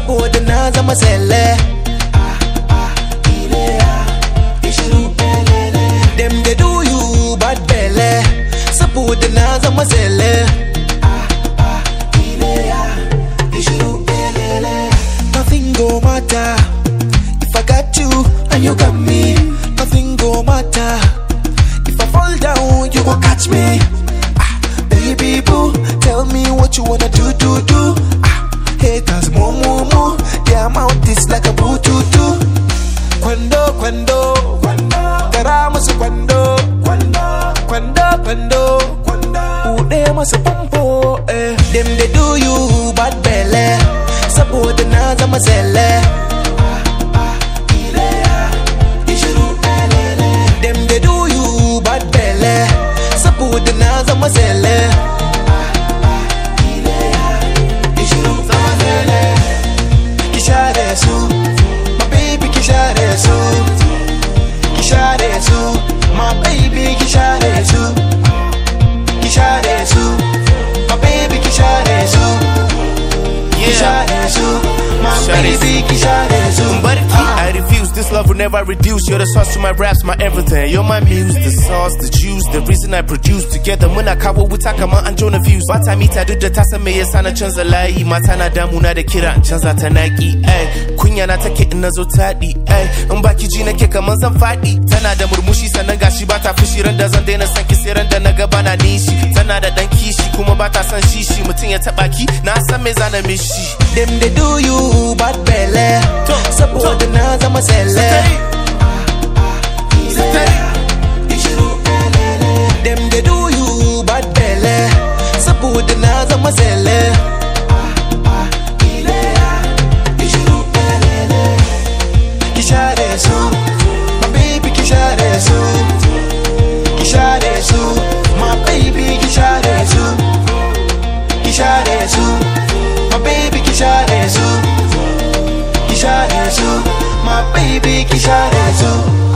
saboda na zama sele. Them they do you bad belly, saboda na zama sele. Nothing go matter if I got you and you got me. Nothing go matter if I fall down, you gon' catch me. Baby boo, tell me what you wanna do. Haters more, their mouth is like a bluetooth. Quando, Karamasu quando, Ude masu pompo, eh. Them they do you bad belly, saboda na zama sele. Them they do you bad belly, saboda na zama sele. Kishare su, my baby kishare su. Kishare su, my baby kishare su. Kishare su, my baby kishare su. Kishare su, my baby kishare su. I refuse, this love will never reduce. You're the sauce to my raps, my everything. You're my muse, the sauce, the juice, the reason I produce. Together when I kawo wuta kama an jona views. Bata mita duk da ta san me yasa na canza layi. Mata na damuna da kira in canza ta naki. Kunya na take in nazo taɗi. In baki ji nake kaman zan faɗi. Tana da murmushi sannan gashi bata fushi. Ran da zan daina san ki sai ran da na ga bana nishi. Tana da dan kishi kuma bata san shishi. Mutum ya taɓa ki na san me zana mishi. Them they do you bad belly, saboda na zama sele. Them they do you bad belly, saboda na zama sele. Kishare su, my baby kishare su. Kishare su, my baby kishare su. Kishare su, my baby kishare su. Kishare su, my baby kishare su.